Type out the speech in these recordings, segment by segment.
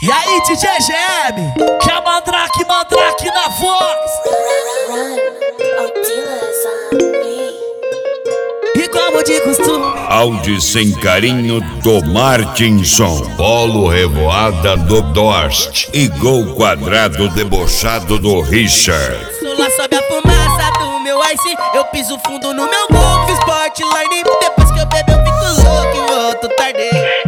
E aí, DJ GM, que é Mandrake na voz. E como de costume, Áudio sem carinho do Martinson, Polo Revoada do Dorst e Gol Quadrado debochado do Richard. lá sobe a fumaça do meu ice. Eu piso fundo no meu gol, fiz Sportline. Depois que eu bebo eu fico louco e volto tarde.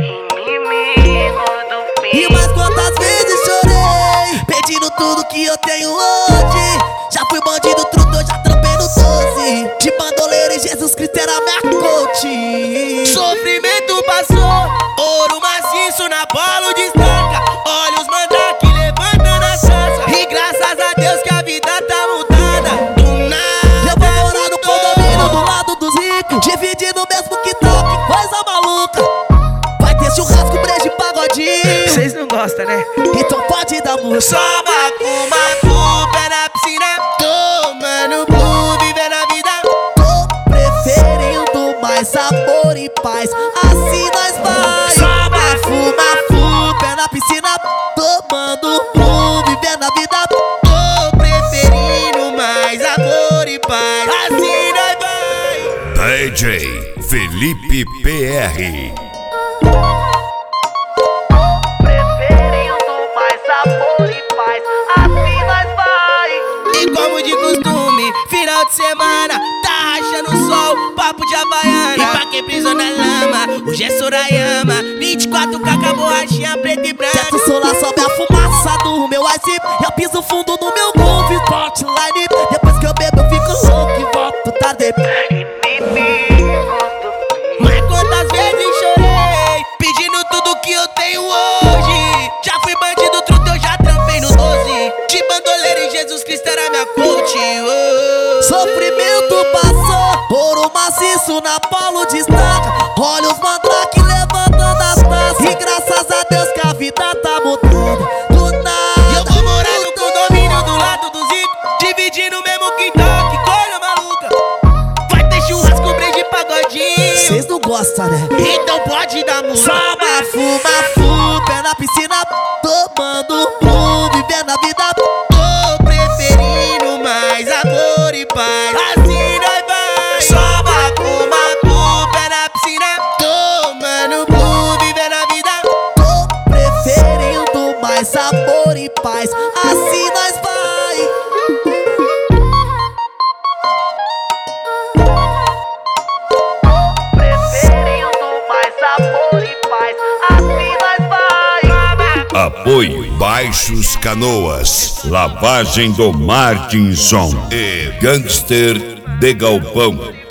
E mais quantas vezes chorei, pedindo tudo que eu tenho hoje. Já fui bandido, truto, já trampei no 12. De bandoleira e Jesus Cristo era minha coach. Sofrimento passou, ouro maciço na bola destaca. Olha os mandrake levantando a taça. E graças a Deus que a vida tá mudada. Do nada eu vou morar no condomínio do lado dos ricos, dividindo o mesmo quintal, que coisa maluca. Vai ter churrasco, brejo e pagodinho. Vocês não gostam, né? Então pode dar música. Só macu, pé na piscina, tomando blue, vivendo a vida. Tô preferindo mais sabor e paz, assim nós vai. Só mafu, pé na piscina, tomando blue, vivendo a vida. Tô preferindo mais amor e paz, assim nós vai. DJ Felipe PR. E como de costume, final de semana, tá rachando o sol, papo de Havaiana. E pra quem pisou na lama, hoje é Sorayama. 24K com a borrachinha preta e branca. Certo solar sobe a fumaça do meu ice. Eu piso fundo no meu gol, fiz Sportline. Depois que eu bebo eu fico louco e volto tarde. Mas quantas vezes chorei, pedindo tudo que eu tenho hoje. Já fui bandido, truto, eu já trampei no 12. De bandoleira e Jesus Cristo era minha coach. Sofrimento passou, ouro maciço na polo destaca. Olha os mandrake levantando as taças. E graças a Deus que a vida tá mudando. Do nada eu vou morar no condomínio do lado dos ricos, dividindo o mesmo quintal, que coisa maluca. Vai ter churrasco, brejo e pagodinho. Vocês não gostam, né? Então pode dar música. Só mafu, pé na piscina, tomando blue, vivendo a vida. Tô preferindo mais amor e paz, assim nós vai. Só macu, pé na piscina, tomando blue, vivendo a vida. Tô preferindo mais amor e paz, assim nós vai. Apoio Baixos Canoas, Lavagem do Martinson e Gangster de Galpão.